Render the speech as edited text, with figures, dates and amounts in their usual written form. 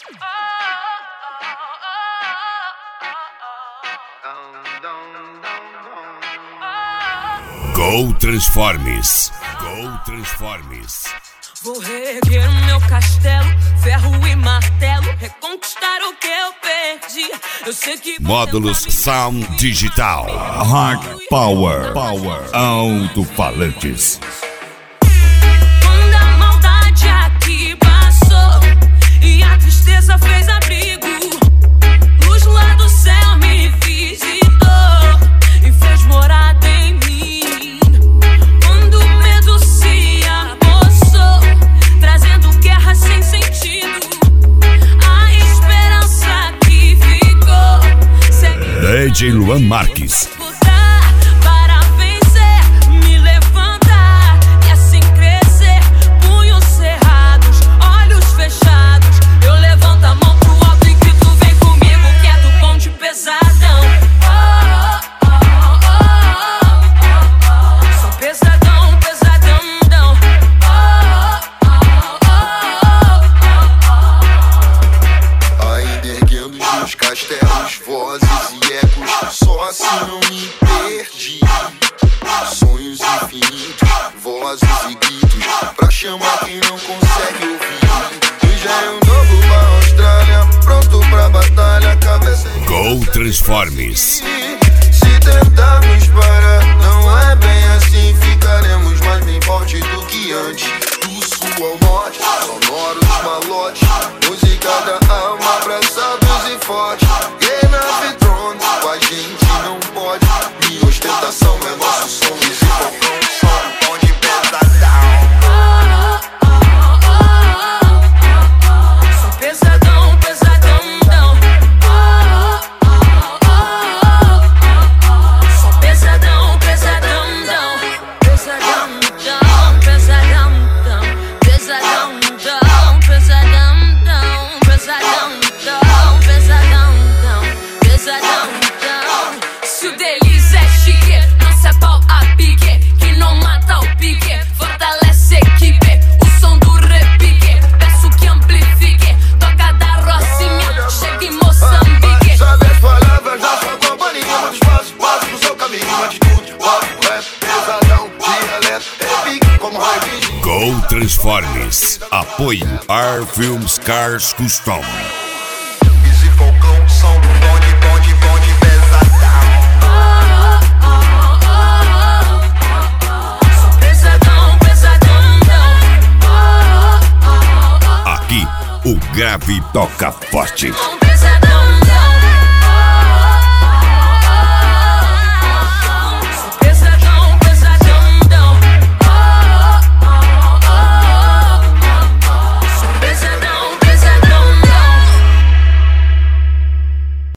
Go Transformes. Go Transformes. Vou reerguer o meu castelo, ferro e martelo, reconquistar o que eu perdi. Eu sei que Módulos Sound Digital. Hard Power. Alto-falantes. Quando a maldade aqui passou e a tristeza fez abrigo, luz lá do céu me visitou e fez morada em mim. Quando o medo se apossou, trazendo guerra sem sentido, a esperança que ficou DJ Luan Marques. para vencer, me levantar e assim crescer. Punhos cerrados, olhos fechados, eu levanto a mão pro alto e grito: vem comigo que é do bonde pesadão. Sou pesadão, pesadão. Ainda erguendo os meus castelos, vozes e ecos, só assim não me perdi. Sonhos infinitos, vozes e gritos, pra chamar quem não consegue ouvir. Engenho novo pra Austrália, pronto pra batalha, cabeça em Go Transformes. Se tentarmos parar, não é bem assim, ficaremos mais bem forte do que antes. Do sul ao norte, sonoros malotes, música da alma pra sábios e fortes. Game of Thrones, com a gente não pode, minha ostentação é nosso som. Esse fogão som, bonde pesadão. Sou pesadão, pesadão. Sou pesadão, pesadão. Pesadão, pesadão. Pesadão, pesadão. Pesadão. Se o deles é chique, não se é pau a pique, que não mata o pique, fortalece a equipe. O som do repique, peço que amplifique. Toca da Rocinha, chega em Moçambique. Sabe as palavras da sua companhia, muitos passos, passo no seu caminho. Atitude, papo, rap, pesadão, dialeto, repique como raio de Go Transformes. Apoio Ar Films Cars Custom. esse fogão som, bonde pesadão. Sou pesadão. Aqui o grave toca forte.